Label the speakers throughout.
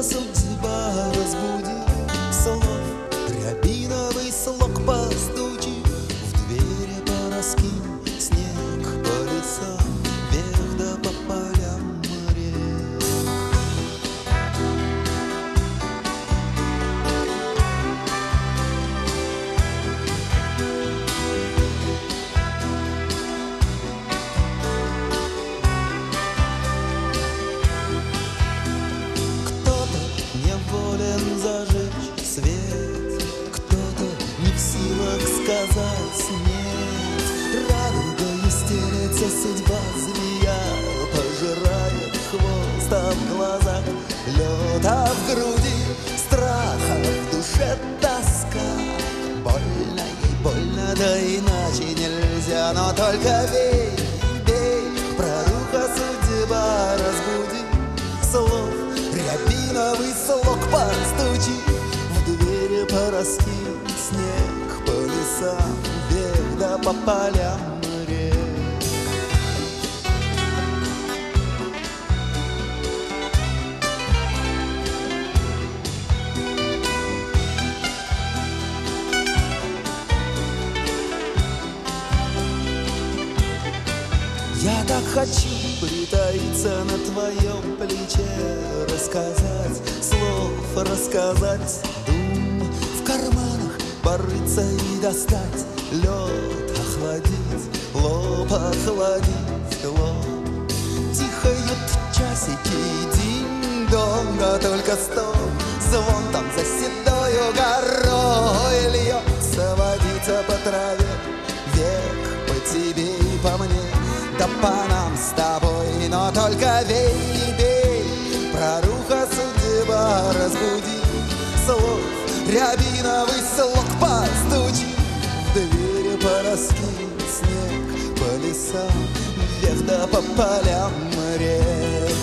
Speaker 1: судьба разбуди, слов рябиновый слог постучи, в двери пораскинь снег по лесам, вверх да по полям рек. Кто-то неволен зажечь свет, кто-то не в силах сказать нет. Радугою стелется судьба змея, пожирает хвост, а в глазах лед, а в груди страх, а в душе тоска. Больно ей, больно, да иначе нельзя, но только бей, бей, прорыха судьба разбуди, слов рябиновый слог постучи, в двери пораскинь снег по лесам, вверх да по полям рек. Я так хочу притаиться на твоем плече, рассказать слов, рассказать дум, в карманах порыться и достать лед, охладить лоб, охладить лоб. Тихают часики, динь-донг, а только стоп, звон там за седою горой льется водица по траве, век по тебе и по мне. Да по нам с тобой, но только бей, бей, проруха судьба разбуди, слов рябиновый слог постучи, в двери пораскинь снег по лесам, вверх да по полям рек.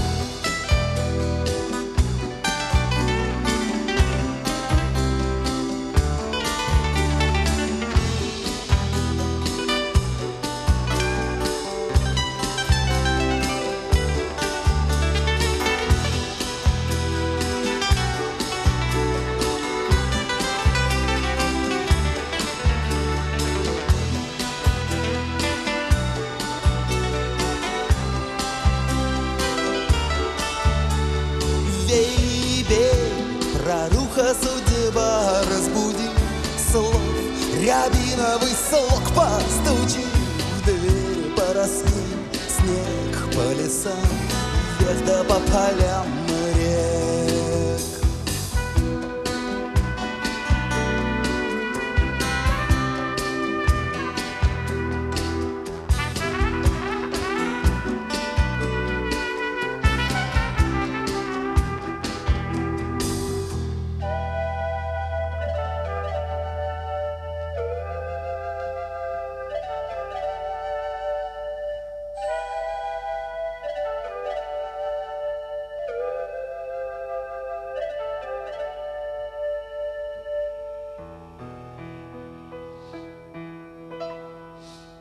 Speaker 1: Бей, бей, проруха судьба разбуди, слов рябиновый слог постучи, в двери пораскинь снег по лесам, вверх да по полям